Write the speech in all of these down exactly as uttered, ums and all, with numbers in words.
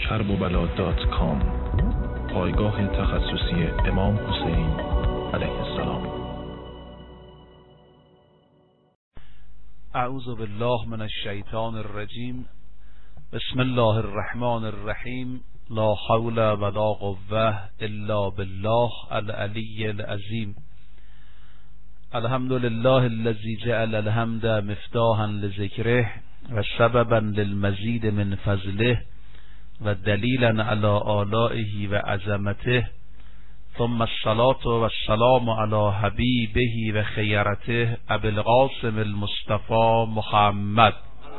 کرب و بلا دات کام، پایگاه تخصصی امام حسین علیه السلام. اعوذ بالله من الشیطان الرجیم. بسم الله الرحمن الرحیم. لا حول ولا قوة الا بالله العلی العظیم. الحمد لله الذي جعل الحمد مفتاحا لذکره و سببا للمزید من فضله و دلیلا علی آلائه و عظمته، ثم الصلاة والسلام علی حبیبه و خیرته ابی القاسم المصطفى محمد.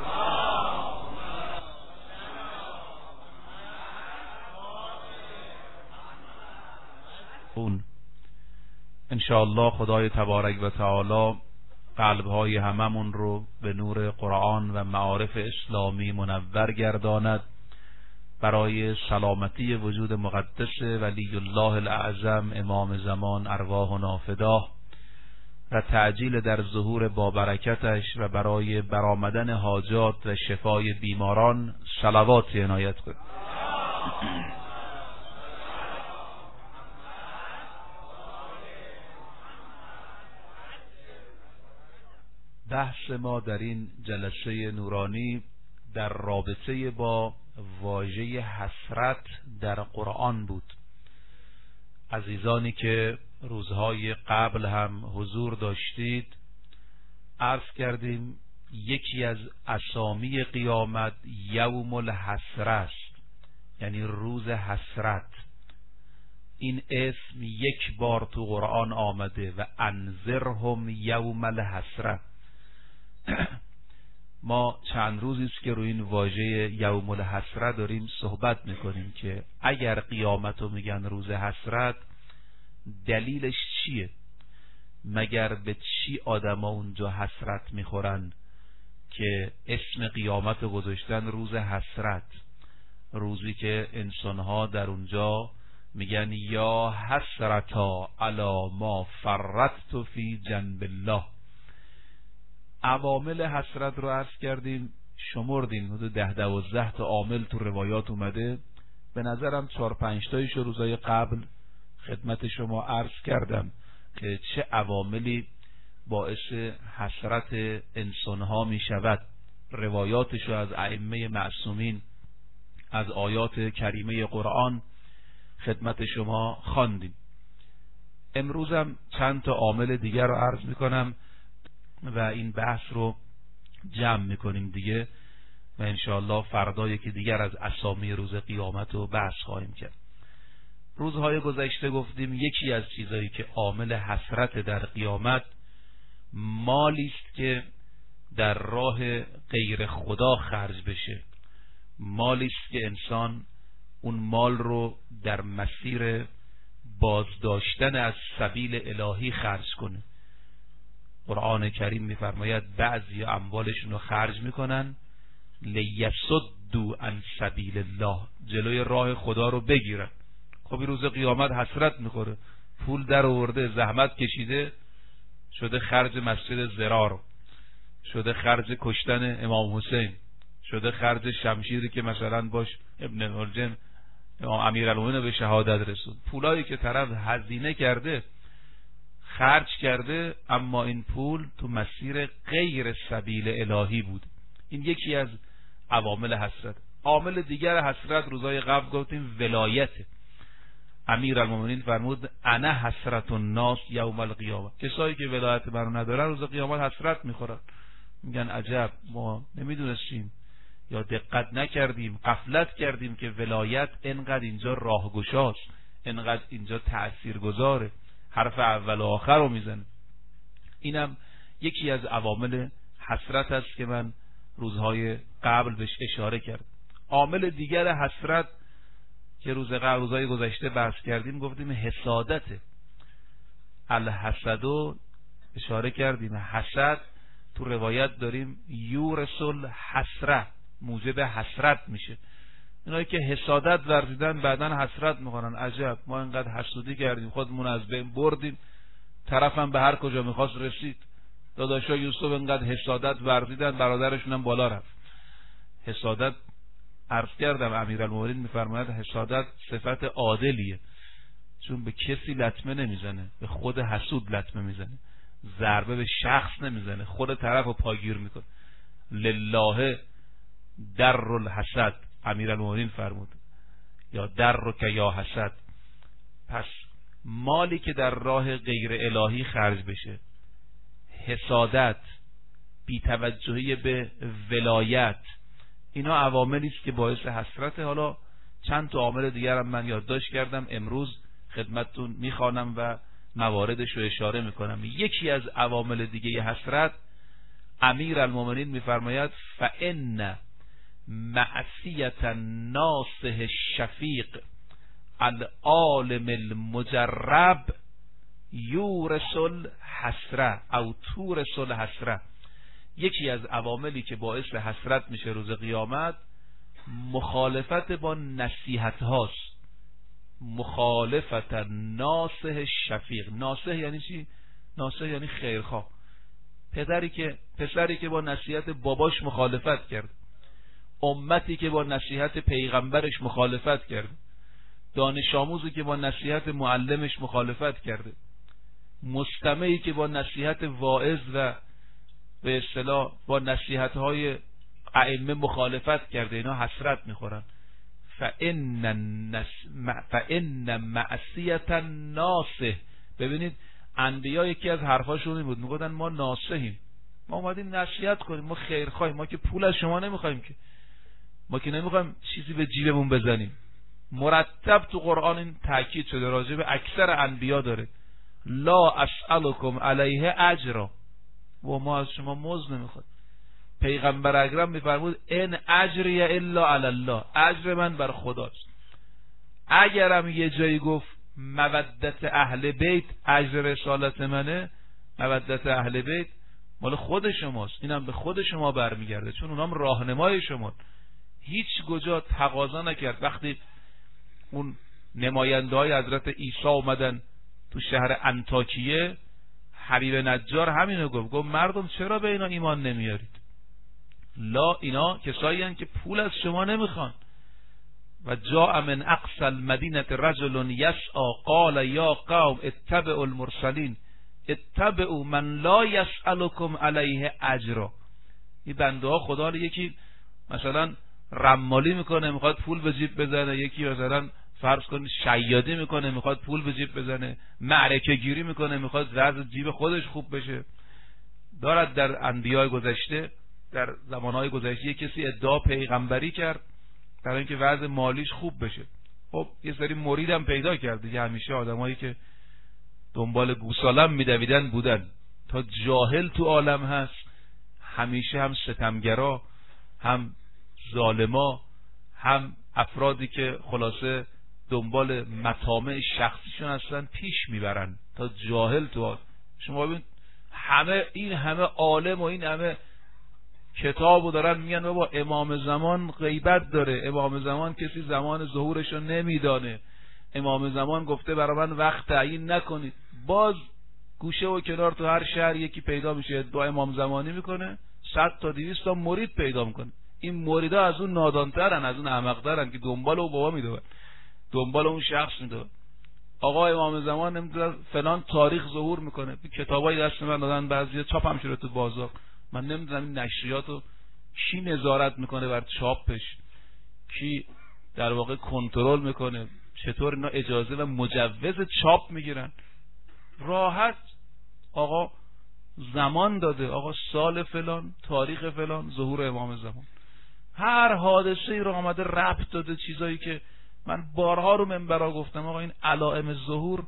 انشاءالله خدای تبارک و تعالی قلبهای هممون رو به نور قرآن و معارف اسلامی منور گرداند، برای سلامتی وجود مقدس ولی الله الاعظم امام زمان ارواحنا فداه و تعجیل در ظهور بابرکتش و برای برآمدن حاجات و شفای بیماران صلوات عنایت کنید. بحث ما در این جلسه نورانی در رابطه با واژه حسرت در قرآن بود. عزیزانی که روزهای قبل هم حضور داشتید، عرض کردیم یکی از اسامی قیامت یوم الحسره است، یعنی روز حسرت. این اسم یک بار تو قرآن آمده و انذرهم یوم الحسره. ما چند روزی است که روی این واژه یوم الحسره داریم صحبت میکنیم که اگر قیامت رو میگن روز حسرت، دلیلش چیه؟ مگر به چی آدم ها اونجا حسرت میخورن که اسم قیامت رو گذاشتن روز حسرت؟ روزی که انسانها در اونجا میگن یا حسرتا علی ما فرطت فی جنب الله. عوامل حسرت رو عرض کردیم، شمردیم، حدود ده دوازده تا عامل تو روایات اومده. به نظرم چهار پنج تایش روزای قبل خدمت شما عرض کردم که چه عواملی باعث حسرت انسانها می شود. روایاتش رو از ائمه معصومین، از آیات کریمه قرآن خدمت شما خواندیم. امروزم چند تا عامل دیگر رو عرض می کنم و این بحث رو جمع میکنیم دیگه و انشاءالله فردا یکی دیگر از اسامی روز قیامت رو بحث خواهیم کرد. روزهای گذشته گفتیم یکی از چیزایی که عامل حسرت در قیامت مالی است که در راه غیر خدا خرج بشه، مالی است که انسان اون مال رو در مسیر بازداشتن از سبیل الهی خرج کنه. قرآن کریم میفرماید بعضی اموالشون رو خرج میکنن لیصدوا عن سبیل الله، جلوی راه خدا رو بگیرن. خب این روز قیامت حسرت میخوره، پول در آورده، زحمت کشیده، شده خرج مسجد ضرار، شده خرج کشتن امام حسین، شده خرج شمشیری که مثلا باش ابن ملجم امام امیرالمومنین به شهادت رسوند. پولایی که طرف هزینه کرده، خرج کرده، اما این پول تو مسیر غیر سبیل الهی بود. این یکی از عوامل حسرت. عامل دیگر حسرت روزای قبل گفتیم ولایت. امیرالمومنین فرمود انا حسرت الناس یوم القیامه. کسایی که ولایت برو ندارن روز قیامت حسرت میخورن، میگن عجب ما نمیدونستیم یا دقت نکردیم، غفلت کردیم که ولایت انقدر اینجا راهگشاست، انقدر اینجا تاثیرگذاره، حرف اول و آخر رو میزنه. اینم یکی از عوامل حسرت است که من روزهای قبل بهش اشاره کرد. عامل دیگر حسرت که روز قبل روزهای گذشته بحث کردیم گفتیم حسادته. الحسدو اشاره کردیم، حسد تو روایت داریم یورسل حسره، موجب حسرت میشه. اینایی که حسادت ورزیدن بعدن حسرت میکنن، عجب ما اینقدر حسودی کردیم، خودمون از بین بردیم، طرفم به هر کجا میخواست رسید. داداشا یوسف اینقدر حسادت ورزیدن، برادرشون هم بالا رفت. حسادت عرض کردم امیرالمومنین میفرماید حسادت صفت عادلیه، چون به کسی لطمه نمیزنه، به خود حسود لطمه میزنه، ضربه به شخص نمیزنه، خود طرف رو پاگیر میکنه. لله در الحسد امیرالمومنین فرمود، یا در رو که یا حسد. پس مالی که در راه غیر الهی خرج بشه، حسادت، بی‌توجهی به ولایت، اینا عواملی است که باعث حسرت. حالا چند تا عامل دیگر هم من یادداشت کردم، امروز خدمتتون میخوانم و مواردش رو اشاره میکنم. یکی از عوامل دیگه حسرت، امیرالمومنین میفرماید فإن معصیة الناصح الشفیق العالم المجرب یورث الحسره او تورث الحسره. یکی از عواملی که باعث حسرت میشه روز قیامت، مخالفت با نصیحت هاست. مخالفت ناصح شفیق. ناصح یعنی چی؟ ناصح یعنی خیرخواه. پدری که پسری که با نصیحت باباش مخالفت کرد، امتی که با نصیحت پیغمبرش مخالفت کرد، دانش آموزی که با نصیحت معلمش مخالفت کرده، مستمعی که با نصیحت واعظ و به اصطلاح با نصیحت های ائمه مخالفت کرده، اینا حسرت میخورن. فإن النس... فإن معصیة الناصح. ببینید انبیا یکی از حرفاشون این بود، میگفتن ما ناصحیم، ما اومدیم نصیحت کنیم، ما خیرخواهیم، ما که پول از شما نمیخوایم، که ما که نمیخوایم چیزی به جیبمون بزنیم. مرتب تو قرآن این تاکید شده، راجع به اکثر انبیا داره، لا اسألکم علیه اجرا، و ما از شما مزد نمیخواد. پیغمبر اکرم میفرمود ان اجری الا علی الله، اجر من بر خداست. اگرم یه جایی گفت مودت اهل بیت اجر رسالت منه، مودت اهل بیت مال خود شماست، اینم به خود شما برمیگرده، چون اونام راهنمای شما. هیچ کجا تقاضا نکرد. وقتی اون نماینده های حضرت عیسی اومدن تو شهر انطاکیه، حبیب نجار همینو گفت، گفت مردم چرا به اینا ایمان نمیارید؟ لا، اینا کسایی هستند که پول از شما نمیخوان. و جاء من اقصى المدینه رجل یسعی قال یا قوم اتبعوا المرسلین اتبعوا من لا یسألکم علیه اجرا. این بنده ها خدا رو یکی مثلا رمالی میکنه میخواد پول به جیب بزنه، یکی مثلا فرض کنید شیادی میکنه میخواد پول به جیب بزنه، معرکه گیری میکنه میخواد وضع جیب خودش خوب بشه. دارد در انبیاء گذشته، در زمانهای گذشته کسی ادعا پیغمبری کرد برای اینکه وضع مالیش خوب بشه. خب یه سری مریدم پیدا کرد دیگه. همیشه آدمایی که دنبال گوسالم میدویدن بودن. تا جاهل تو عالم هست، همیشه هم ستمگرا، هم ظالما، هم افرادی که خلاصه دنبال مطامع شخصیشون هستن پیش میبرن. تا جاهل تو عالم. شما ببین همه این همه عالم و این همه کتابو دارن میگن بابا امام زمان غیبت داره، امام زمان کسی زمان ظهورشو نمیدانه، امام زمان گفته برای من وقت تعیین نکنید. باز گوشه و کنار تو هر شهر یکی پیدا میشه ادعا امام زمانی میکنه، صد تا دویست تا مرید پیدا میکنه. این مریدا از اون نادانترن، از اون احمقترن که دنبال او بابا میدون، دنبال اون شخص میدون. آقا امام زمان نمیدونم فلان تاریخ ظهور میکنه، کتابای دست من دادن، بعضیا چاپم شده تو بازار. من نمیدونم این نشریاتو کی نظارت میکنه بر چاپش، کی در واقع کنترل میکنه، چطور اینا اجازه و مجوز چاپ میگیرن. راحت آقا زمان داده، آقا سال فلان، تاریخ فلان، ظهور امام زمان. هر حادثه ای رو آمده ربط داده، چیزایی که من بارها رو منبرها گفتم آقا این علائم ظهور،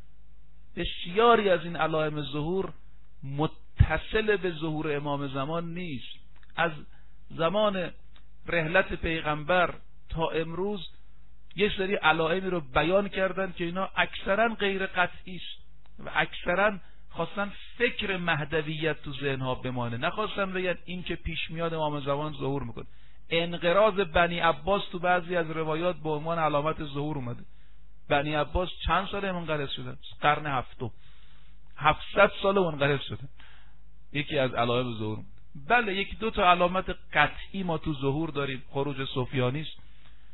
بسیاری از این علائم ظهور متصل به ظهور امام زمان نیست. از زمان رحلت پیغمبر تا امروز یک سری علائمی رو بیان کردن که اینا اکثرا غیر قطعی است و اکثرا خواستن فکر مهدویت تو ذهنها بمانه، نخواستن بگن این که پیش میاد امام زمان ظهور میکنه. انقراض بنی عباس تو بعضی از روایات به عنوان علامت ظهور اومده. بنی عباس چند ساله منقرض شدن؟ قرن هفتم، هفتصد سال منقرض شدن. یکی از علائم ظهور. بله یکی دو تا علامت قطعی ما تو ظهور داریم، خروج سفیانی است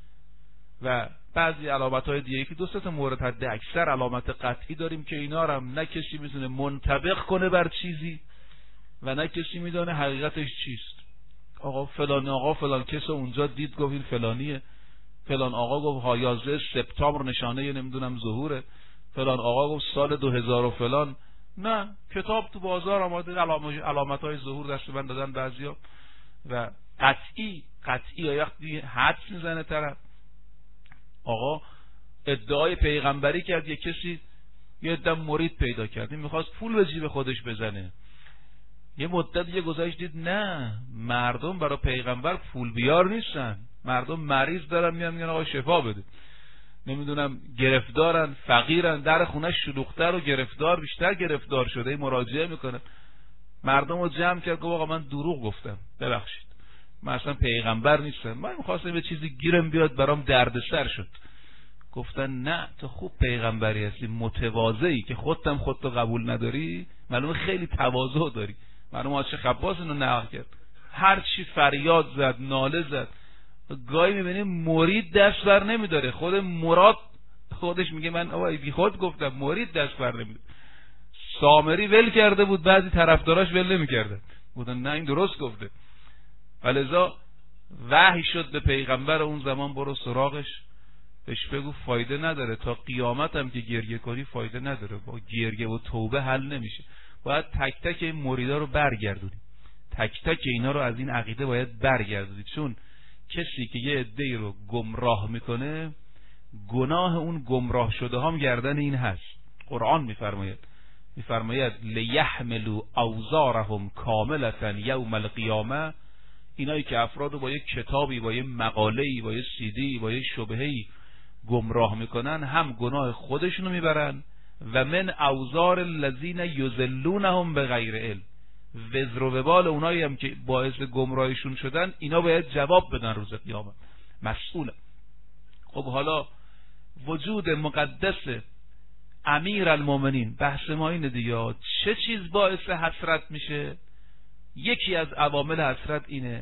و بعضی علامت‌های دیگه، یکی دو سه تا مورد حد اکثر علامت قطعی داریم که اینا رو هم نه کسی میتونه منطبق کنه بر چیزی و نه کسی میدونه حقیقتش چیست. آقا فلان آقا فلان کس اونجا دید گفت این فلانیه، فلان آقا گفت ها یازده سپتامبر نشانه نمیدونم ظهوره، فلان آقا گفت سال دو هزار و فلان. نه، کتاب تو بازار آماده، علامت‌های ظهور دست من دادن بعضیا و قطعی قطعی یا وقتی حدس میزنه طرف آقا ادعای پیغمبری کرد، یه کسی یه عده مرید پیدا کرد، این میخواست پول به جیب خودش بزنه، یه مدت یه گذاشت دید نه مردم برای پیغمبر پول بیار نیستن، مردم مریض دارن میان میگن آقا شفا بده، نمیدونم گرفتارن، فقیرن، در خونه شلوغ‌تر و گرفتار بیشتر گرفتار شده، مراجعه میکنه. مردم رو جمع کرد گفت آقا من دروغ گفتم ببخشید، من اصلا پیغمبر نیستم، من می‌خواستم یه چیزی گیرم بیاد برام دردسر شد. گفتن نه تو خوب پیغمبری هستی، متواضعی که خودت خودت قبول نداری، معلومه خیلی تواضع داری. معلومه آشه خباس اینو نقل کرد، هر چی فریاد زد ناله زد. گاهی میبینیم مرید دست بر نمیداره، خود مراد خودش میگه من آقا بی خود گفتم، مرید دست بر نمیداره. سامری ول کرده بود، بعضی طرفداراش ول نمیکردن، بودن نه این درست گفته. ولذا وحی شد به پیغمبر اون زمان برو سراغش، بهش بگو فایده نداره، تا قیامت هم که گریه کنی فایده نداره، با گریه و توبه حل نمیشه، باید تک تک این مریدا رو برگردونی، تک تک اینا رو از این عقیده باید برگردونی، چون کسی که یه عده‌ای رو گمراه میکنه گناه اون گمراه شده هم گردن این هست. قرآن میفرماید میفرماید لیحملوا اوزارهم کاملة یوم القیامه، اینایی که افراد رو با یک کتابی، با یک مقاله‌ای، با یک سیدی، با یک شبهه‌ای گمراه میکنن، هم گناه خودشونو میبرن و من اوزار الذین یضلونهم بغیر علم، وزر و وبال اونایی هم که باعث گمراهیشون شدن اینا باید جواب بدن روز قیامت، مسئول. خب حالا وجود مقدس امیر المومنین، بحث ما اینه دیگه، چه چیز باعث حسرت میشه؟ یکی از عوامل حسرت اینه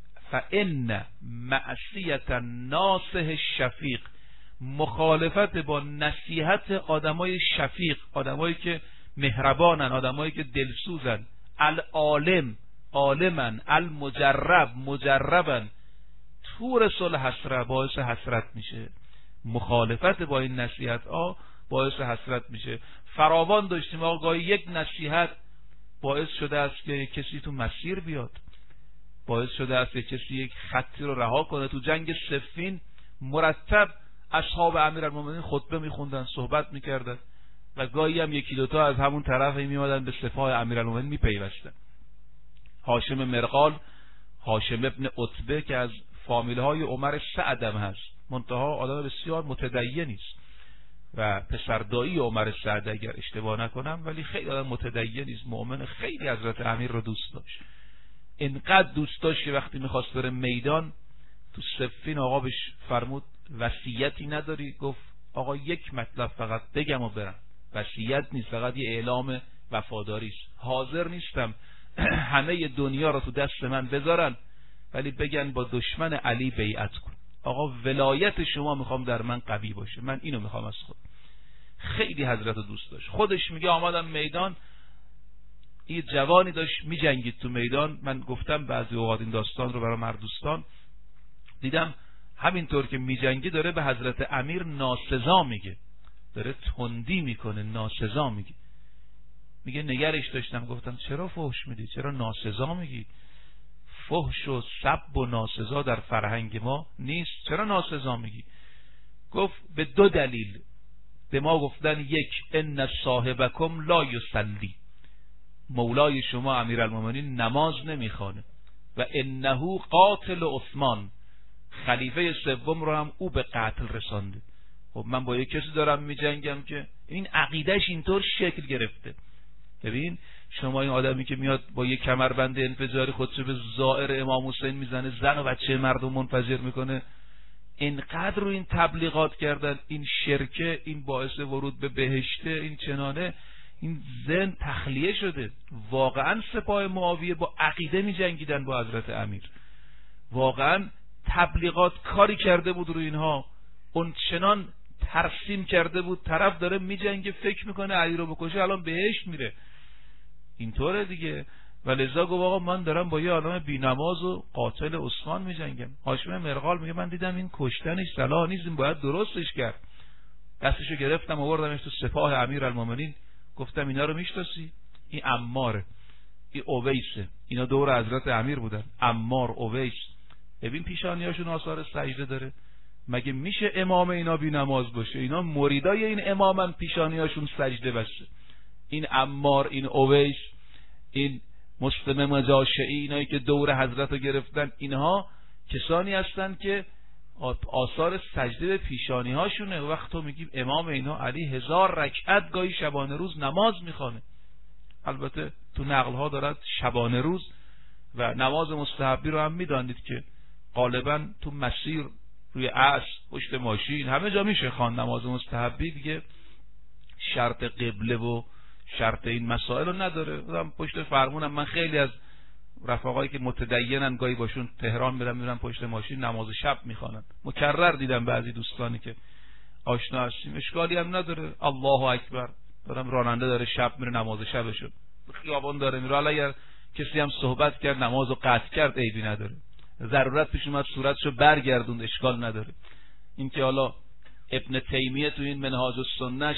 فإن معصیت ناصح شفیق، مخالفت با نصیحت آدمای شفیق، آدمایی که مهربانن، آدمایی که دلسوزن، العالم عالمن، المجرب مجربن، طور صلح حسرت باعث حسرت میشه. مخالفت با این نصیحت ها باعث حسرت میشه. فراوان داشتیم آقای یک نصیحت باعث شده است که کسی تو مسیر بیاد، باعث شده است که کسی یک خطی رو رها کنه. تو جنگ صفین مرتب اصحاب امیرالمومنین خطبه میخوندن، صحبت میکردن و گاهی هم یکی دوتا از همون طرف میومدن به سپاه امیرالمومنین میپیوستن. هاشم مرغال، هاشم ابن عتبه که از فامیل های عمر سعدم هست، منتها آدم بسیار متدینی است و پسردایی عمر سعد اگر اشتباه نکنم، ولی خیلی آدم متدینی است، مؤمن، خیلی حضرت امیر رو دوست داشت. اینقدر دوست داشت که وقتی میخواست بره میدان تو صفین آقا بهش فرمود وصیتی نداری؟ گفت آقا یک مطلب فقط بگم و برم، وصیت نیست، فقط یه اعلام وفاداری است، حاضر نیستم همه دنیا رو تو دست من بذارن ولی بگن با دشمن علی بیعت کن. آقا ولایت شما میخوام در من قوی باشه، من اینو میخوام از خود. خیلی حضرت رو دوست داشت. خودش میگه آمدم میدان، یه جوانی داشت میجنگید تو میدان، من گفتم بعضی اوقات این داستان رو برای مردوستان، دیدم همینطور که میجنگی داره به حضرت امیر ناسزا میگه، داره تندی میکنه، ناسزا میگه. میگه نگرش داشتم، گفتم چرا فحش میدی، چرا ناسزا میگی؟ فحش و سب و ناسزا در فرهنگ ما نیست، چرا ناسزا میگی؟ گفت به دو دلیل. به ما گفتن یک، ان صاحبکم لا یصلی، مولای شما امیرالمومنین نماز نمیخوانه، و انه قاتل عثمان، خلیفه سوم رو هم او به قتل رسانده. خب من با یک کسی دارم میجنگم که این عقیدهش اینطور شکل گرفته. ببین شما این آدمی که میاد با یک کمربند انفجاری خودشو به زائر امام حسین میزنه، زن و بچه مردم منفجر میکنه، اینقدر رو این تبلیغات کردن، این شرکه، این باعث ورود به بهشته، این چنانه، این ذهن تخلیه شده. واقعا سپاه معاویه با عقیده می جنگیدن با حضرت امیر، واقعا تبلیغات کاری کرده بود روی اینها، اون چنان ترسیم کرده بود طرف داره می جنگه فکر میکنه علی رو بکشه الان بهشت میره. اینطوره دیگه. و لذا گفت آقا من دارم با یه آدم بی‌نماز و قاتل عثمان می جنگم. هاشم مرغال میگه من دیدم این کشتنش صلاح نیست، این باید درستش کرد. دستشو گرفتم آوردمش تو سپاه امیرالمومنین، گفتم اینا رو میشناسی؟ این عماره، این اویسه، اینا دور حضرت امیر بودن، عمار، اویس. ببین پیشانیاشون آثار سجده داره. مگه میشه امام اینا بی نماز باشه؟ اینا مریدای این امامن، پیشانیاشون سجده بشه. این عمار، این اویس، این مسلم مجاشعی، اینایی که دور حضرت رو گرفتن، اینها کسانی هستن که آثار سجده به پیشانی هاشونه. وقت تو میگیم امام اینا علی هزار رکعت گاهی شبانه روز نماز میخوانه. البته تو نقل ها دارد شبانه روز و نماز مستحبی رو هم میدانید که غالبا تو مسیر، روی اسب، پشت ماشین، همه جا میشه خوان نماز مستحبی دیگه. شرط قبله و شرط این مسائل رو نداره. پشت فرمونم من خیلی از رفقایی که متدینن گاهی باشون تهران میرم میرم پشت ماشین نماز شب میخوانن. مکرر دیدم بعضی دوستانی که آشنا هستیم، اشکالی هم نداره. الله اکبر، دارم راننده داره شب میره نماز شبشو، خیابان داره میره، حالا اگر کسی هم صحبت کرد نمازو قطع کرد عیبی نداره. ضرورت پیش اومد صورتشو برگردوند اشکال نداره. این که حالا ابن تیمیه تو این منهاج السنهش،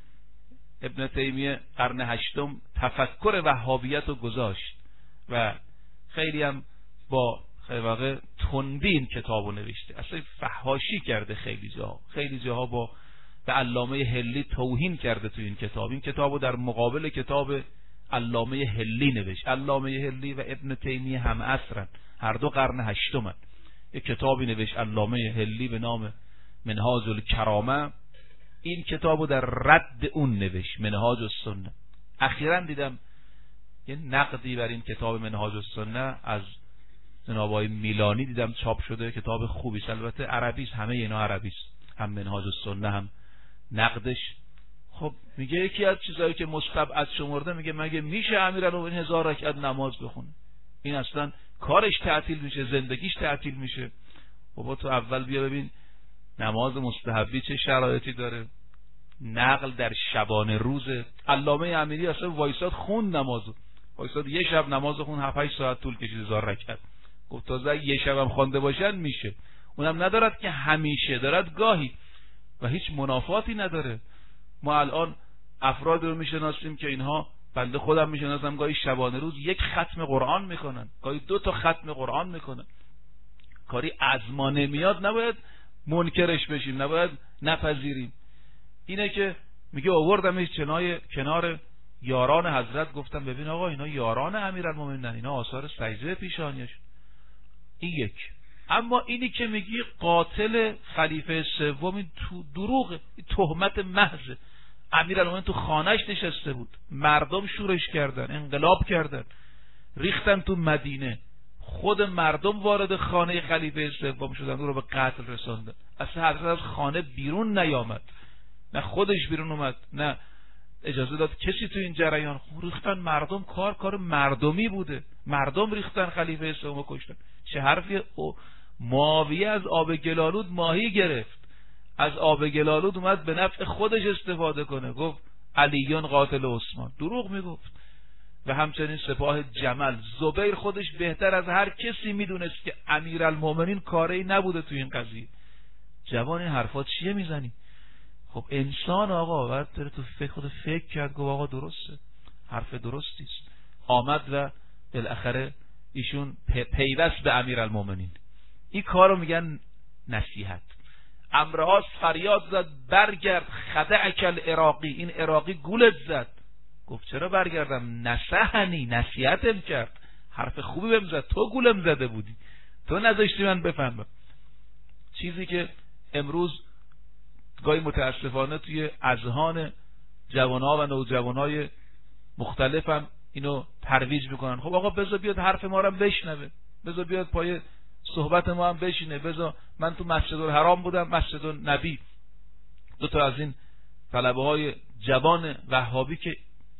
ابن تیمیه قرن هشتم تفکر وهابیت رو گذاشت و خیلی هم با واقع تندی این کتابو نوشته، اصلا فحاشی کرده خیلی جاها، خیلی جاها با به علامه هلی توهین کرده تو این کتاب. این کتابو در مقابل کتاب علامه هلی نوشت. علامه هلی و ابن تیمیه هم عصرن، هر دو قرن هشتمن. یک کتابی نوشت علامه هلی به نام منهاج الکرامه، این کتابو در رد اون نوشت، منهاج السنه. اخیراً دیدم یه نقدی بر این کتاب منهاج السنه از جناب آقای میلانی دیدم چاپ شده، کتاب خوبی است. البته عربی است، همه اینا عربی است، هم منهاج السنه هم نقدش. خب میگه یکی از چیزایی که مستبعد شمرده، میگه مگه میشه امیرالمومنین هزار رکعت نماز بخونه؟ این اصلا کارش تعطیل میشه، زندگیش تعطیل میشه. بابا تو اول بیا ببین نماز مستحبی چه شرایطی داره. نقل در شبانه روزه. علامه امیری اصلا وایساد خوند نمازو، وایساد یه شب نماز خون هفت هشت ساعت طول کشید هزار رکعت. گفت تازه یه شب هم خوانده باشن میشه. اونم ندارد که همیشه، دارد گاهی و هیچ منافاتی نداره. ما الان افراد رو میشناسیم که اینها، بنده خودم میشناسم، گاهی شبانه روز یک ختم قرآن میکنن، گاهی دو تا ختم قرآن میکنن. کاری از ما نمیاد نباید منکرش بشیم، نباید نپذیریم. اینه که میگه آوردمش کنای کنار یاران حضرت، گفتم ببین آقا اینا یاران امیرالمومنین، اینا آثار سجده پیشانیش. این یک. اما اینی که میگی قاتل خلیفه سوم، این تو دروغه، این تهمت محض. امیرالمومنین تو خانهش نشسته بود، مردم شورش کردن، انقلاب کردن، ریختن تو مدینه، خود مردم وارد خانه خلیفه سوم شدن، او رو به قتل رساندن. اصلا حضرت از خانه بیرون نیامد، نه خودش بیرون اومد، نه اجازه داد کسی تو این جریان. ریختن مردم، کار کار مردمی بوده، مردم ریختن خلیفه سوم کشتن. چه حرفی؟ معاویه از آب گلالود ماهی گرفت، از آب گلالود اومد به نفع خودش استفاده کنه، گفت علیون قاتل عثمان. دروغ میگفت. و همچنین سپاه جمل، زبیر خودش بهتر از هر کسی میدونست که امیرالمومنین کاری نبوده تو این قضیه. جوان این حرفات چیه میزنی؟ خب انسان آقا بعد داره تو فکر خود فکر کرد، گفت آقا درسته، حرف درستی است. آمد و بالاخره ایشون پیوست به امیرالمومنین. این کارو میگن نصیحت. امرها فریاد زد برگرد، خدعک العراقی، این عراقی گولت زد. گفت چرا برگردم؟ نصحنی، نصیحتم کرد، حرف خوبی بهم زد، تو گولم زده بودی، تو نذاشتی من بفهمم. چیزی که امروز گاهی متاسفانه توی اذهان جوانها و نوجوانهای مختلف هم اینو ترویج میکنن. خب آقا بذار بیاد حرف ما رو بشنوه، بذار بیاد پای صحبت ما هم بشینه. بذار من تو مسجد الحرام بودم، مسجد النبی، دو تا از این طلبه های جوان وهابی که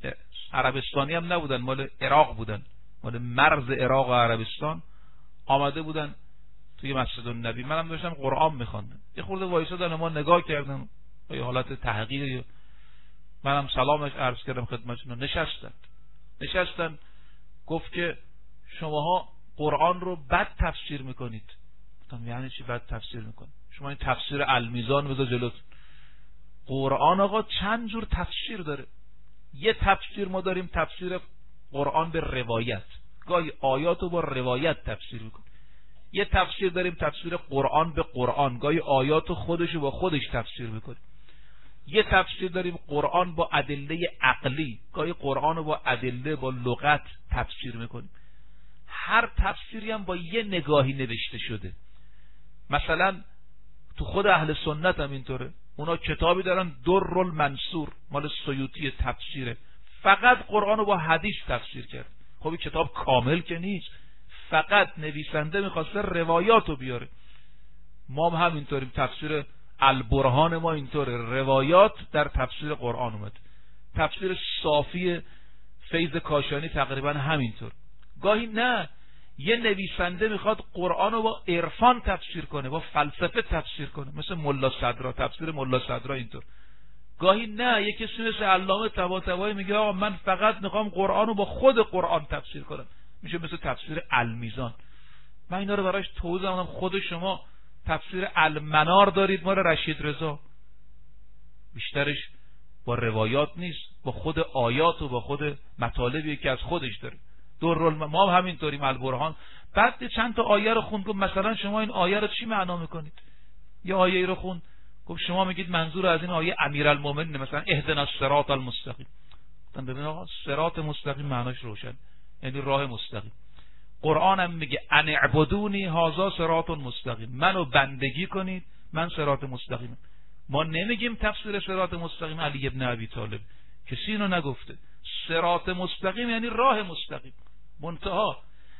عربستانی هم نبودن، مال عراق بودن، مال مرز عراق و عربستان آمده بودن توی مسجد النبی. منم داشتم قرآن میخواندم، یه خورده وایسادن ما نگاه کردن با یه حالت تحقیر، منم سلامش عرض کردم خدمتشون. نشستن نشستن گفت که شماها قرآن رو بد تفسیر میکنید. گفتم یعنی چی بد تفسیر میکنید؟ شما این تفسیر المیزان بذار جلوتون. قرآن آقا چند جور تفسیر داره. یه تفسیر ما داریم تفسیر قرآن به روایت، گاهی آیات رو با روایت تفسیر میکنه. یه تفسیر داریم تفسیر قرآن به قرآن، گاهی آیات خودش رو با خودش تفسیر میکنه. یه تفسیر داریم قرآن با ادله عقلی، گاهی قرآن رو با ادله با لغت تفسیر میکنیم. هر تفسیری هم با یه نگاهی نوشته شده. مثلا تو خود اهل سنت هم اینطوره، اونا کتابی دارن در المنصور مال سیوطی تفسیره، فقط قرآن رو با حدیث تفسیر کرد. خب این کتاب کامل که نیست، فقط نویسنده میخواسته روایات رو بیاره. ما هم همینطوریم، تفسیر البرهان ما اینطوره، روایات در تفسیر قرآن اومد. تفسیر صافی فیض کاشانی تقریبا همینطور. گاهی نه، یه نویسنده میخواد قرآن رو با عرفان تفسیر کنه، با فلسفه تفسیر کنه، مثل ملا صدرا، تفسیر ملا صدرا اینطور. گاهی نه، یه کسی مثل علامه طباطبایی میگه آقا من فقط میخوام قرآن رو با خود قرآن تفسیر کنم، میشه مثل تفسیر المیزان. من اینا رو براش توضیح دادم. خود شما تفسیر المنار دارید مال رشید رضا، بیشترش با روایات نیست، با خود آیات و با خود مطالبی که از خودش داره. در ما هم همینطوریم البرهان. بعد چند تا آیه رو خوند، گفت مثلا شما این آیه رو چی معنا میکنید؟ یه آیه ای رو خوند گفت شما میگید منظور از این آیه امیرالمومنین، مثلا اهدنا الصراط المستقیم. گفتم ببین آقا صراط مستقیم معناش روشن، یعنی راه مستقیم. قرآن هم میگه ان اعبدونی هذا صراط مستقیم، منو بندگی کنید من صراط مستقیمم. ما نمیگیم تفسیر صراط مستقیم علی ابن ابی طالب، کسی اینو نگفته. صراط مستقیم یعنی راه مستقیم. منتها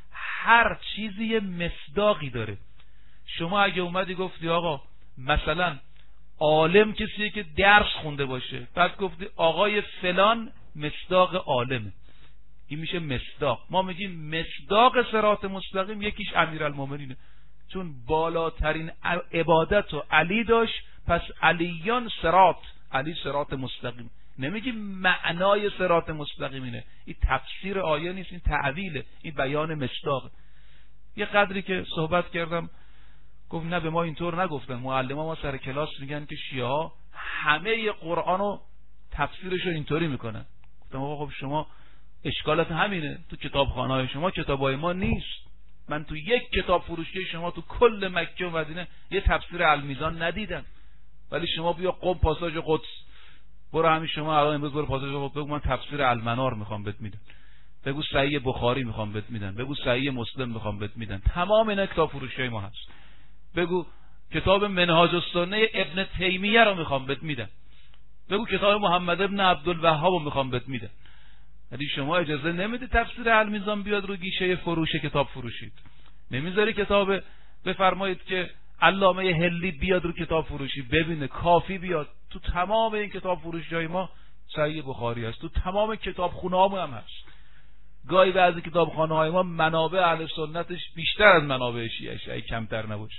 هر چیزی یه مصداقی داره. شما اگه اومدی گفتی آقا مثلا عالم کسیه که درس خونده باشه، بعد گفتی آقای فلان مصداق عالمه، این میشه مصداق. ما میگیم مصداق صراط مستقیم یکیش امیرالمومنینه، چون بالاترین عبادت رو علی داشت، پس علیان صراط، علی صراط مستقیم. نمیگیم معنای صراط مستقیم اینه، این تفسیر آیه نیست، این تعویله، این بیان مصداق. یه قدری که صحبت کردم گفت نه به ما اینطور نگفتن، معلم ما سر کلاس میگن که شیعه ها همه قرآن رو تفسیرش رو اینطوری میکنن. گفتم آقا خب شما اشکالات همینه، تو کتابخانه های شما کتابای ما نیست. من تو یک کتاب فروشی شما تو کل مکه و مدینه یه تفسیر المیزان ندیدم، ولی شما بیا قم پاساژ قدس، برو همین شما الان امروز برو پاساژ قدس بگو من تفسیر المنار میخوام بهت میدم، بگو صحیح بخاری میخوام بهت میدم، بگو صحیح مسلم میخوام بهت میدم، تمام اینا کتاب فروشی ما هست. بگو کتاب منهاج السنه ابن تیمیه رو میخوام بهت میدم، بگو کتاب محمد ابن عبدالوهاب رو میخوام بهت میدم. ولی شما اجازه نمیدی تفسیر المیزان بیاد رو گیشه فروش کتاب فروشید، نمیذاری کتاب بفرمایید که علامه هلی بیاد رو کتاب فروشی ببینه، کافی بیاد. تو تمام این کتاب فروشی‌های ما صحیح بخاری هست، تو تمام کتابخونه‌ها هم هست. گاهی بعضی کتابخانه‌های ما منابع اهل سنتش بیشتر از منابع شیعه، شیعه کمتر نباشه.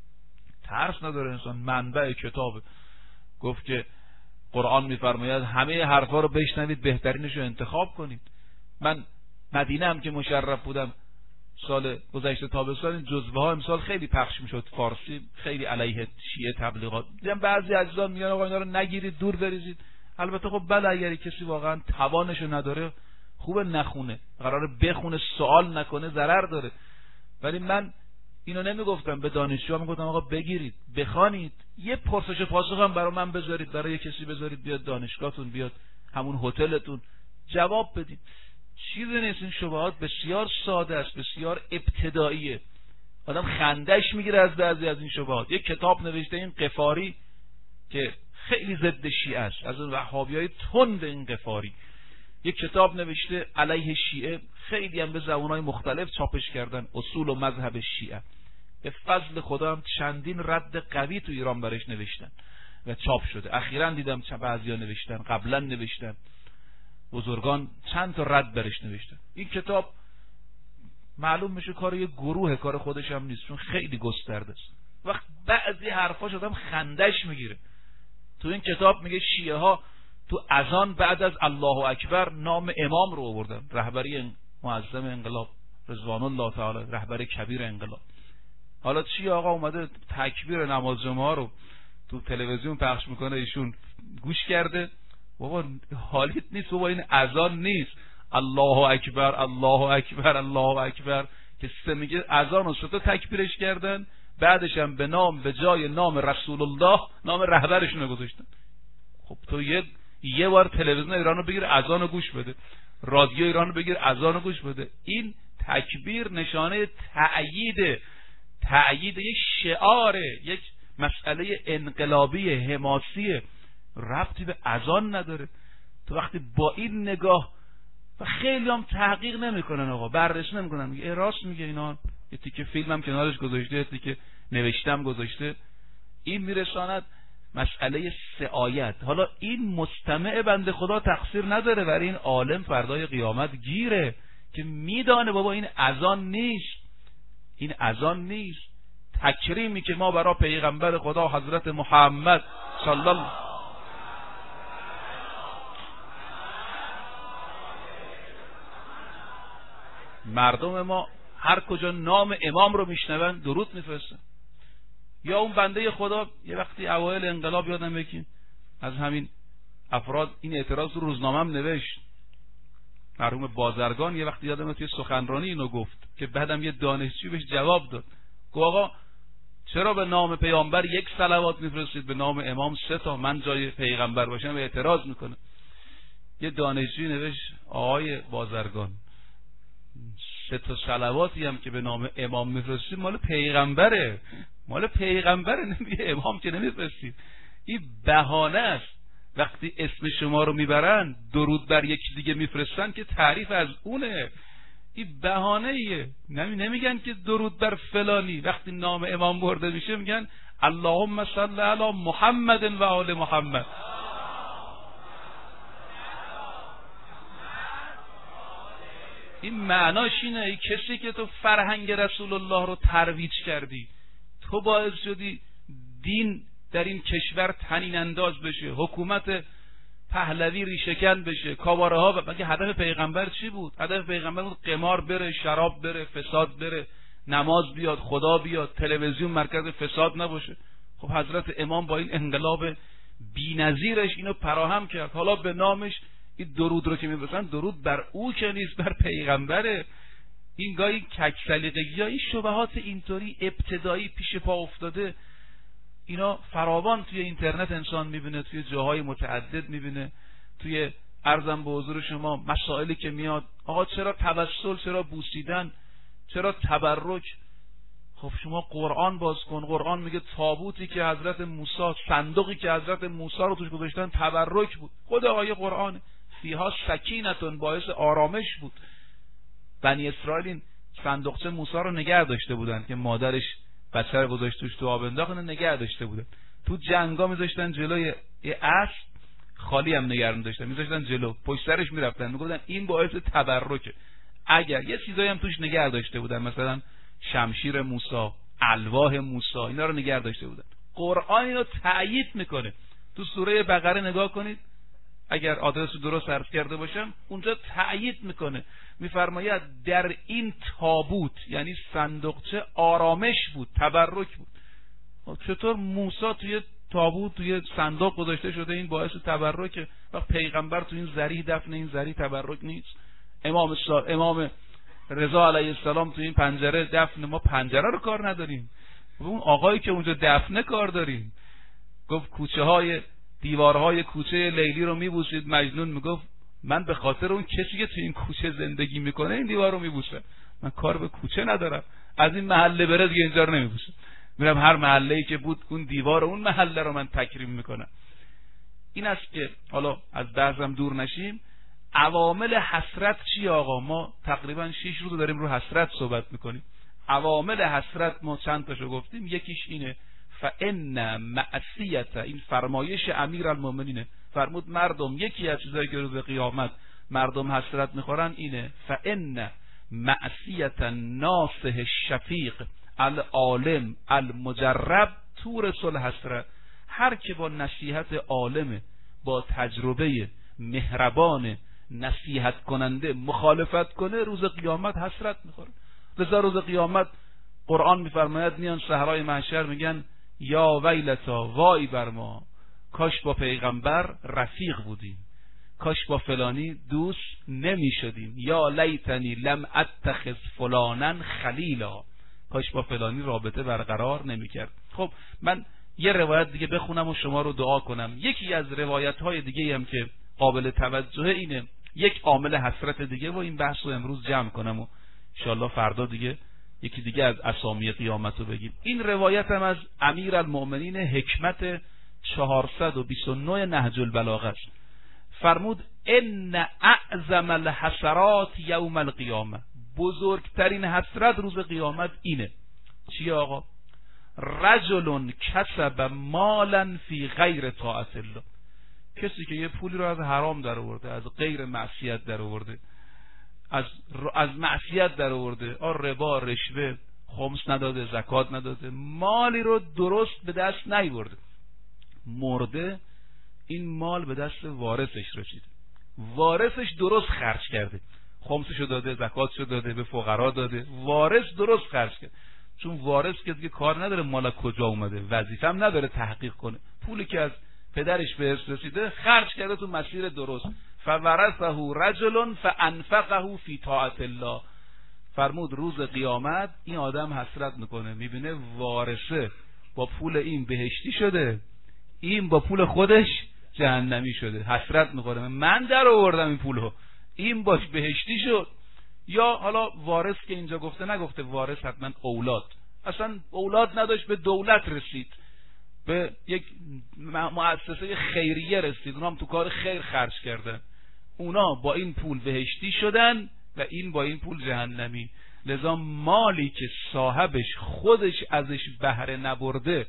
ترس نداره انسان، منبع کتاب. گفت که قرآن میفرماید همه حرفا رو بشنوید، بهترینش رو انتخاب کنید. من مدینه هم که مشرف بودم سال گذشته تابستان، این جزوه ها امسال خیلی پخش میشد فارسی، خیلی علیه شیعه تبلیغات. دیدم بعضی عزیزان میگن آقا اینا رو نگیرید، دور بریزید. البته خب بله، اگر کسی واقعا توانشو نداره خوبه نخونه، قراره بخونه سوال نکنه ضرر داره. ولی من اینو نمیگفتم، به دانشجوها میگفتم آقا بگیرید بخوانید، یه پرسش و پاسخ هم برای من بذارید، برای کسی بذارید بیاد دانشگاهتون، بیاد همون هتلتون جواب بدید. چیزی نیست، این شبهات بسیار ساده است، بسیار ابتداییه، آدم خندش میگیره از بعضی از این شبهات. یک کتاب نوشته این قفاری که خیلی ضد شیعه است، از اون وهابیای تند این قفاری، یک کتاب نوشته علیه شیعه، خیلی هم به زبانهای مختلف چاپش کردن، اصول و مذهب شیعه. به فضل خدا هم چندین رد قوی تو ایران برش نوشتن و چاپ شده. اخیراً دیدم چه بعضیا نوشتن، قبلا نوشتن. بزرگان چند تا رد برش نوشتن. این کتاب معلوم میشه کار یه گروه، کار خودش هم نیست، چون خیلی گسترده است. وقت بعضی حرفاش آدم خندش میگیره. تو این کتاب میگه شیعه ها تو اذان بعد از الله اکبر نام امام رو آوردن، رهبری معظم انقلاب رضوان الله تعالی، رهبر کبیر انقلاب. حالا چی آقا اومده تکبیر نماز جمعه رو تو تلویزیون پخش میکنه، ایشون گوش کرده؟ بابا حالیت نیست بابا، این اذان نیست. الله اکبر الله اکبر الله اکبر که سه میگه اذان رو شده تکبیرش کردن، بعدش هم به نام به جای نام رسول الله نام رهبرشون رو گذاشتن. خب تو یه یه بار تلویزیون ایرانو بگیر اذان رو گوش بده، رادیو ایرانو بگیر اذان رو گوش بده. این تکبیر نشانه تأیید تأیید یک شعاره، یک مسئله انقلابی حماسی، ربطی به اذان نداره. تو وقتی با این نگاه و خیلی هم تحقیق نمیکنن آقا، بررسی نمیکنن، میگه راست میگه اینا، یه تیکه فیلم هم کنارش گذاشته، یه تیکه نوشتم گذاشته، این میرساند مسئله سه آیت. حالا این مستمع بنده خدا تقصیر نداره، برای این عالم فردای قیامت گیره که میدانه بابا این اذان نیست، این اذان نیست. تکریمی که ما برای پیغمبر خدا حضرت محمد صلی الله مردم ما هر کجا نام امام رو میشنون درود میفرستن. یا اون بنده خدا یه وقتی اوایل انقلاب یادم بگیم از همین افراد این اعتراض رو روزنامه‌ام نوشت، مرحوم بازرگان یه وقتی یادم توی سخنرانی اینو گفت که بعدم یه دانشجو بهش جواب داد، گفت آقا چرا به نام پیامبر یک صلوات میفرستید، به نام امام سه تا، من جای پیغمبر باشم اعتراض میکنه. یه دانشجو نوشت آقای بازرگان سه تا صلواتی هم که به نام امام میفرستید مال پیغمبره، مال پیغمبره، نمیگه امام که نمیفرستید. این بهانه است. وقتی اسم شما رو میبرن درود بر یکی دیگه میفرستن که تعریف از اونه. این بهانه ایه. نمی نمیگن که درود بر فلانی، وقتی نام امام برده میشه میگن اللهم صل علی محمد و آل محمد. این معناش اینه، ای کسی که تو فرهنگ رسول الله رو ترویج کردی، تو باعث شدی دین در این کشور طنین انداز بشه، حکومت پهلوی ریشه‌کن بشه، کاباره ها. مگه هدف پیغمبر چی بود؟ هدف پیغمبر بود قمار بره، شراب بره، فساد بره، نماز بیاد، خدا بیاد، تلویزیون مرکز فساد نباشه. خب حضرت امام با این انقلاب بی‌نظیرش اینو فراهم کرد. حالا به نامش این درود رو که می‌فرستن درود بر او که نیست، بر پیغمبره. این گاهی کج سلیقگی‌ها، این شبهات اینطوری ابتدایی پیش پا افتاده، اینا فراوان توی اینترنت انسان میبینه، توی جاهای متعدد میبینه. توی عرضم به حضور شما مسائلی که میاد، آقا چرا توسل، چرا بوسیدن، چرا تبرک؟ خب شما قرآن باز کن، قرآن میگه تابوتی که حضرت موسی، صندوقی که حضرت موسی رو توش گذاشتن تبرک بود. خود آیه قرآن فیها سکینتون، باعث آرامش بود. بنی اسرائیل این صندوقچه موسی رو نگه داشته بودن که مادرش بچه رو گذاشت توش، تو آب انداخت، نگه داشته بودن. تو جنگا میذاشتن جلوی یه اسب، خالی هم نگه می‌داشتن، میذاشتن جلو، پشت سرش میرفتن، میگفتن این باعث تبرکه. اگر یه چیزایی هم توش نگه داشته بودن، مثلا شمشیر موسی، الواح موسی، اینا رو نگه داشته بودن. قرآن اینو تأیید میکنه. تو سوره بقره نگاه کنید، اگر آدرس درست صرف کرده باشم، اونجا تأیید میکنه، میفرماید در این تابوت، یعنی صندوقچه، آرامش بود، تبرک بود. چطور موسی توی تابوت، توی صندوق گذاشته شده، این باعث تبرکه، و پیغمبر تو این ذریح دفن، این ذریح تبرک نیست. امام سا... امام رضا علیه السلام تو این پنجره دفن، ما پنجره رو کار نداریم، اون آقایی که اونجا دفنه کار داریم. گفت کوچه های دیوارهای کوچه لیلی رو میبوسید. مجنون میگفت من به خاطر اون کسی که تو این کوچه زندگی میکنه این دیوار رو میبوسم، من کار به کوچه ندارم، از این محله بره دیگه اینجا رو نمیبوسم، میرم هر محله‌ای که بود اون دیوار اون محله رو من تکریم میکنم. این است که حالا از بحثم دور نشیم. عوامل حسرت چی آقا؟ ما تقریبا شش روز داریم رو حسرت صحبت میکنیم. عوامل حسرت ما چند تاشو گفتیم. یکیش اینه فان معصیت، این فرمایش امیرالمومنینه، فرمود مردم یکی از چیزایی که روز قیامت مردم حسرت میخورن اینه: فان معصیت الناصح الشفیق العالم المجرب تورث الحسرت. هر که با نصیحت عالم، با تجربه مهربان نصیحت کننده مخالفت کنه، روز قیامت حسرت میخوره. لذا روز قیامت قرآن میفرماید میان صحرای محشر میگن یا ویلتا، وای بر ما، کاش با پیغمبر رفیق بودیم، کاش با فلانی دوست نمیشدیم، یا لیتنی لم اتخذ فلانا خلیلا، کاش با فلانی رابطه برقرار نمیکرد. خب من یه روایت دیگه بخونم و شما رو دعا کنم. یکی از روایت های دیگه هم که قابل توجه اینه، یک عامل حسرت دیگه، و این بحث رو امروز جمع کنم و انشاءالله فردا دیگه یکی دیگه از اسامی قیامت رو بگیم. این روایت هم از امیر المؤمنین حکمت چهارصد و بیست و نه نهج البلاغه است. فرمود ان اعظم الحسرات یوم القیامه، بزرگترین حسرت روز قیامت اینه. چیه آقا؟ رجل کسب مالا فی غیر طاعت الله، کسی که یه پولی رو از حرام در آورده، از غیر معصیت در آورده، از از معصیت در آورده، آ ربا، رشوه، خمس نداده، زکات نداده، مالی رو درست به دست نیاورده، مرده، این مال به دست وارثش رسید، وارثش درست خرج کرده، خمسشو داده، زکاتشو داده، به فقرا داده، وارث درست خرج کرد. چون وارث که دیگه کار نداره مال کجا اومده، وظیفه هم نداره تحقیق کنه، پولی که از پدرش به ارث رسیده خرج کرده تو مسیر درست. فورثه رجل فانفقه فی طاعت الله. فرمود روز قیامت این آدم حسرت میکنه، میبینه وارثه با پول این بهشتی شده، این با پول خودش جهنمی شده، حسرت میکنه من در آوردم این پولو، این باش بهشتی شد. یا حالا وارث که اینجا گفته، نگفته وارث حتما اولاد، اصلا اولاد نداشت، به دولت رسید، به یک مؤسسه خیریه رسید، اونا هم تو کار خیر خرج کردن، اونا با این پول بهشتی شدن و این با این پول جهنمی. لذا مالی که صاحبش خودش ازش بهره نبرده،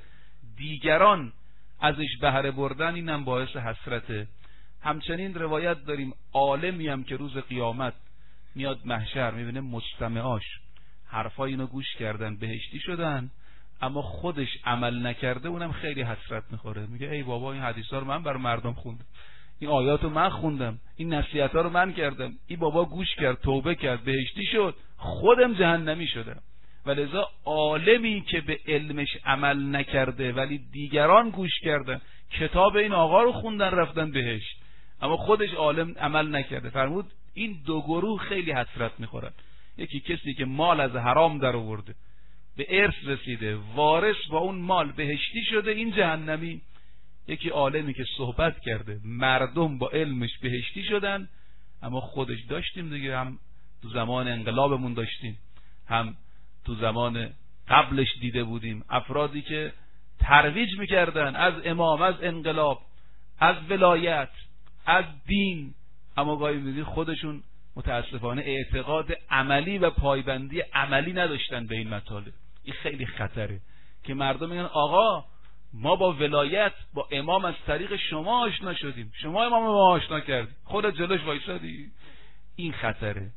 دیگران ازش بهره بردن، اینم باعث حسرته. همچنین روایت داریم عالمی هم که روز قیامت میاد محشر، میبینه مجتمعاش حرفای اینو گوش کردن، بهشتی شدن، اما خودش عمل نکرده، اونم خیلی حسرت میخوره، میگه ای بابا این حدیثا رو من بر مردم خوندم، این آیات رو من خوندم، این نصیحت‌ها رو من کردم، این بابا گوش کرد، توبه کرد، بهشتی شد، خودم جهنمی شدم. ولذا عالمی که به علمش عمل نکرده ولی دیگران گوش کردن، کتاب این آقا رو خوندن رفتن بهشت، اما خودش عالم عمل نکرده. فرمود این دو گروه خیلی حسرت میخورن. یکی کسی که مال از حرام در آورده، به ارث رسیده، وارث با اون مال بهشتی شده، این جهنمی. یکی عالمی که صحبت کرده، مردم با علمش بهشتی شدن، اما خودش داشتیم دیگه، هم تو زمان انقلابمون داشتیم، هم تو زمان قبلش دیده بودیم، افرادی که ترویج میکردن از امام، از انقلاب، از ولایت، از دین، اما گاهی میدید خودشون متاسفانه اعتقاد عملی و پایبندی عملی نداشتن به این مطالب. این خیلی خطره که مردم میگن آقا ما با ولایت، با امام از طریق شما آشنا شدیم، شما امام ما آشنا کردی، خودت جلوش وایسادی. این خطره.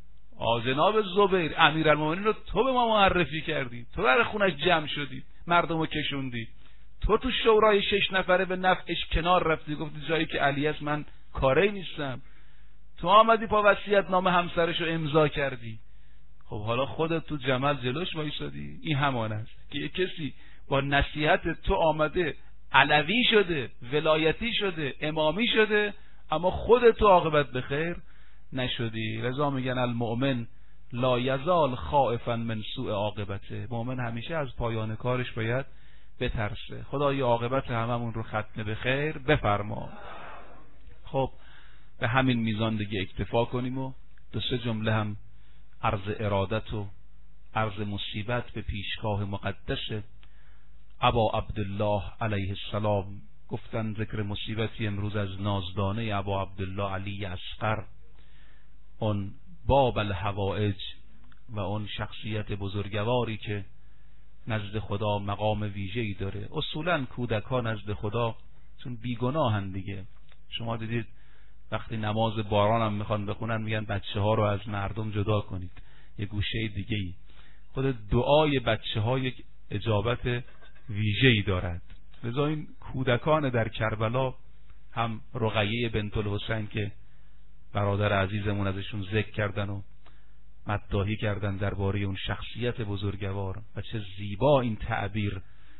آ جناب زبیر، امیرالمومنین رو تو به ما معرفی کردی، تو در خونش جمع شدی، مردمو کشوندی، تو تو شورای شش نفره به نفعش کنار رفتی، گفتی جایی که علی است من کاری نیستم، تو آمدی پا وصیت نامه همسرشو امضا کردی. خب حالا خودت تو جمل جلوش وایسادی. این همان است که یک کسی با نصیحت تو آمده علوی شده، ولایتی شده، امامی شده، اما خودت تو عاقبت به خیر نشدی. لذا میگن المؤمن لا یزال خائفا من سوء عاقبته، مؤمن همیشه از پایان کارش باید بترسه. خدای عاقبت هممون رو ختم به خیر بفرما. خب به همین میزان دیگه اکتفا کنیم و دو سه جمله هم عرض ارادت و عرض مصیبت به پیشگاه مقدس ابا عبدالله علیه السلام گفتن. ذکر مصیبتی امروز از نازدانه ابا عبدالله علی اصغر، اون باب الحوائج و اون شخصیت بزرگواری که نزد خدا مقام ویژه‌ای داره. اصولا کودکان نزد خدا چون بیگناهن دیگه. شما دیدید وقتی نماز باران هم میخوان بخونن میگن بچه ها رو از مردم جدا کنید، یه گوشه دیگه ای. خود دعای بچه ها یک اجابت ویژه‌ای دارد. لذا این کودکان در کربلا، هم رقیه بنت الحسین که برادر عزیزمون ازشون ذکر کردن و مداحی کردن درباره اون شخصیت بزرگوار، و چه زیبا این تعبیر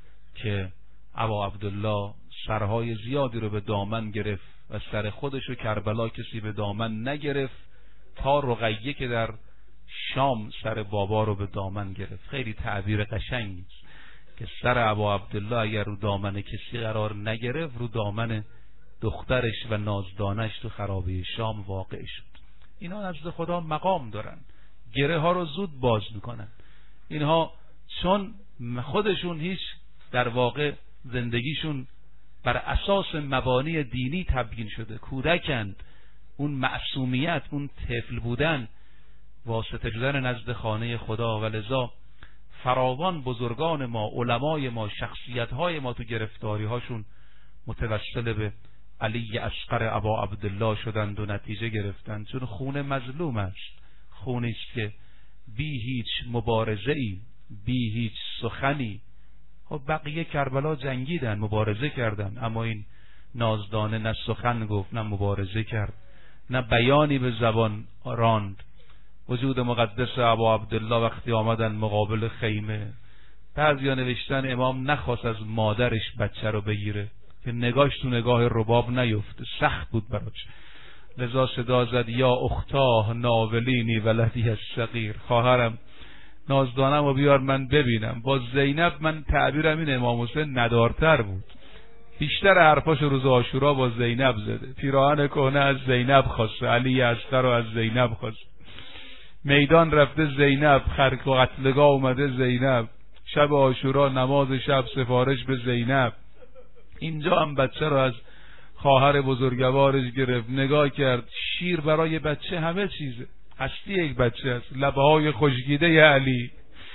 که ابا عبدالله سرهای زیادی رو به دامن گرفت و سر خودش رو کربلا کسی به دامن نگرفت، تا رقیه که در شام سر بابا رو به دامن گرفت. خیلی تعبیر قشنگی که سر ابا عبدالله اگر رو دامن کسی قرار نگرفت، رو دامن دخترش و نازدانش تو خرابه شام واقع شد. اینا نزد خدا مقام دارن، گره ها رو زود باز میکنن. اینها چون خودشون هیچ در واقع زندگیشون بر اساس مبانی دینی تبیین شده، کودکند، اون معصومیت، اون طفل بودن واسطه شدن نزد خانه خدا. و لذا فراوان بزرگان ما، علمای ما، شخصیت‌های ما تو گرفتاری هاشون متوسل به علی اصغر ابا عبدالله شدند و نتیجه گرفتند، چون خون مظلوم است، خونی است که بی هیچ مبارزه‌ای، بی هیچ سخنی. خب بقیه کربلا جنگیدن، مبارزه کردن، اما این نازدانه نه سخن گفت، نه مبارزه کرد، نه بیانی به زبان راند. وجود مقدس ابا عبدالله وقتی آمدن مقابل خیمه، بعضیا نوشتن امام نخواست از مادرش بچه رو بگیره که نگاهش تو نگاه رباب نیفته، سخت بود براش. لذا صدا زد یا اختاه ناولینی ولدی الصغیر، خواهرم نازدانم و بیار من ببینم. با زینب من تعبیرم این، امام حسین ندارتر بود، بیشتر حرفاش روز عاشورا با زینب زده. پیراهن کهنه از زینب خواسته، علی اصغر رو از زینب خواسته، میدان رفته زینب، خرق و قتلگاه اومده زینب، شب عاشورا نماز شب سفارش به زینب. اینجا هم بچه رو از خواهر بزرگوارش گرفت، نگاه کرد. شیر برای بچه همه چیزه، هستی یک بچه است. لبهای خوشگیده علی،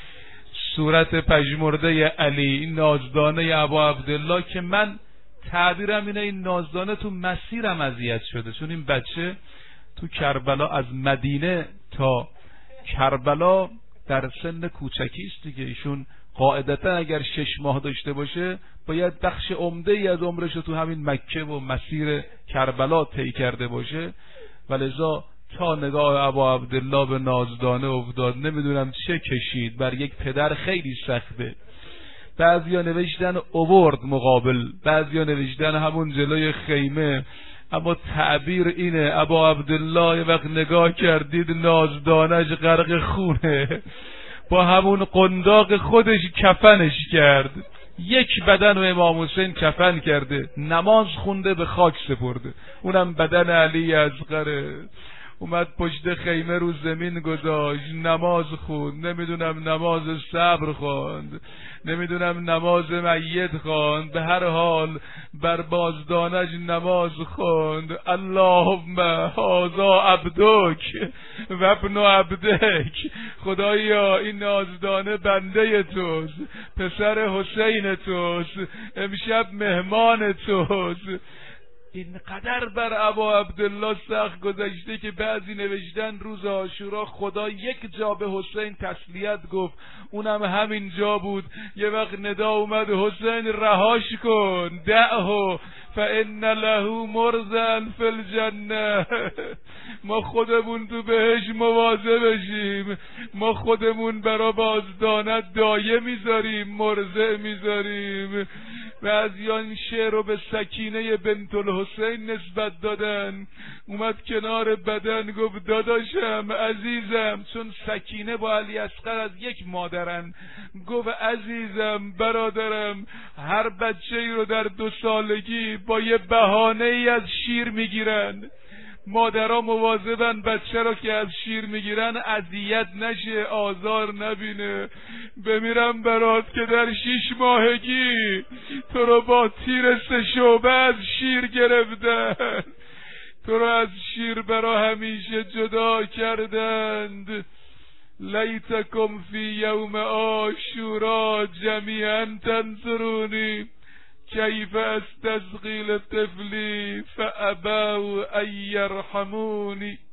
صورت پژمرده علی، این نازدانه ابا عبدالله که من تعبیرم اینه این نازدانه تو مسیرم اذیت شده، چون این بچه تو کربلا از مدینه تا کربلا در سن کوچکی است دیگه. ایشون قاعدتا اگر شش ماه داشته باشه باید بخش عمده ای از عمرش رو تو همین مکه و مسیر کربلا طی کرده باشه، ولذا تا نگاه ابا عبدالله به نازدانه افتاد، نمیدونم چه کشید. بر یک پدر خیلی سخته. بعضیا نوشتن اوورد مقابل، بعضیا نوشتن همون جلوی خیمه، اما تعبیر اینه ابا عبدالله وقت نگاه کردید نازدانش غرق خونه، با همون قنداق خودش کفنش کرد. یک بدن و امام حسین کفن کرده، نماز خونده، به خاک سپرده، اونم بدن علی اصغر. اومد پشت خیمه رو زمین گذاشت، نماز خوند، نمیدونم نماز صبر خوند، نمیدونم نماز میت خوند، به هر حال بر بازدانش نماز خوند. اللهم هذا عبدک و ابن عبدک، خدایا این نازدانه بنده توست، پسر حسین توست، امشب مهمان توست. اینقدر بر ابا عبدالله سخت گذشته که بعضی نوشتن روز عاشورا خدا یک جا به حسین تسلیت گفت، اونم همین جا بود. یه وقت ندا اومد حسین رهاش کن، دعه فان له مرزا فی الجنه. ما خودمون تو بهش مواظب بشیم، ما خودمون برا بازدانت دایه میذاریم، مرزه میذاریم. بعضیان شعر رو به سکینه بنت الحسین نسبت دادن، اومد کنار بدن گفت داداشم عزیزم، چون سکینه با علی اصغر از یک مادرن، گفت عزیزم برادرم. هر بچه‌ای رو در دو سالگی با یه بهانه ای از شیر میگیرن، مادرها مواظبن بچه را که از شیر میگیرن اذیت نشه، آزار نبینه. بمیرم برات که در شیش ماهگی تو رو با تیر سه شعبه از شیر گرفتن، تو رو از شیر برا همیشه جدا کردند. لیتکم فی یوم عاشورا جمیعا تنصرونی. کیف استسقی لطفلی فابوا ان یرحمونی